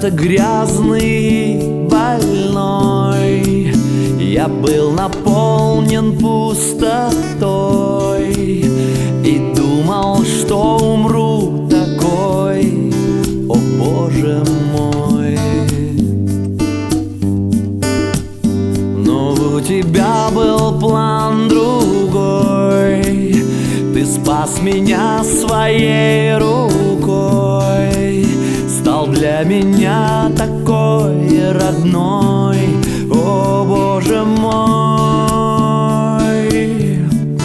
когда-то грязный и больной я был наполнен пустотой и думал, что умру такой, о Боже мой. Но у тебя был план другой, ты спас меня своей рукой, стал для меня такой родной, о Боже мой.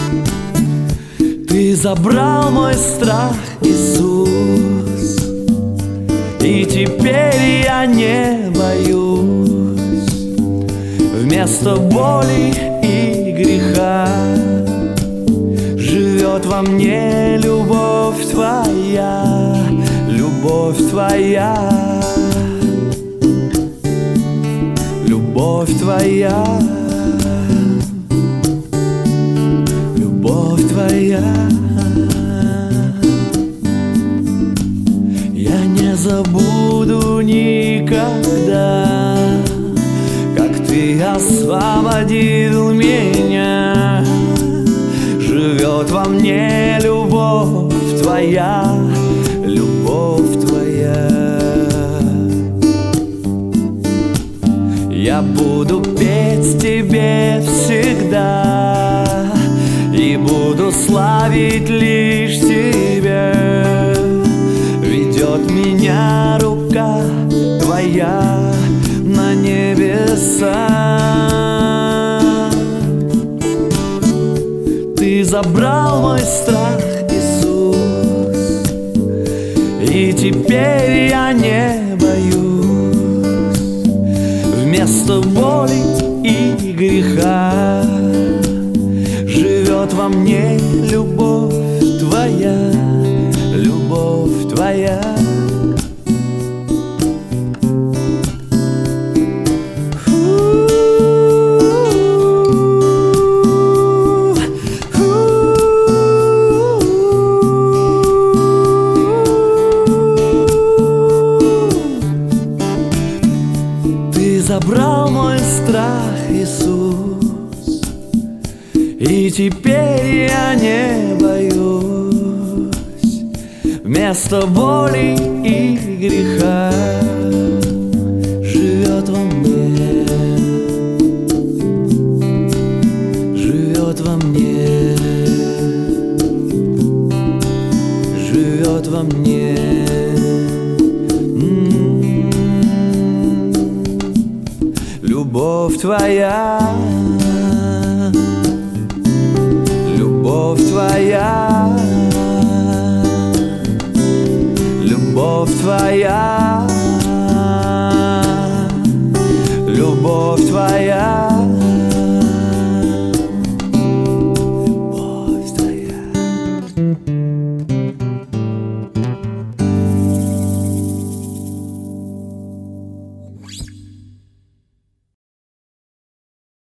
Ты забрал мой страх, Иисус, и теперь я не боюсь. Вместо боли и греха живет во мне любовь Твоя, любовь Твоя, любовь Твоя, любовь Твоя. Я не забуду никогда, как Ты освободил меня. Живет во мне любовь Твоя, любовь Твоя. Я буду петь Тебе всегда и буду славить лишь Тебя. Ведет меня рука Твоя на небеса. Ты забрал мой страх, Иисус, и теперь я не боюсь. Вместо боли и греха живет во мне любовь Твоя, любовь Твоя. Ты забрал мой страх, Иисус, и теперь я не боюсь. Вместо боли и греха живет во мне, живет во мне, живет во мне. Любовь Твоя, любовь Твоя, любовь Твоя, любовь Твоя.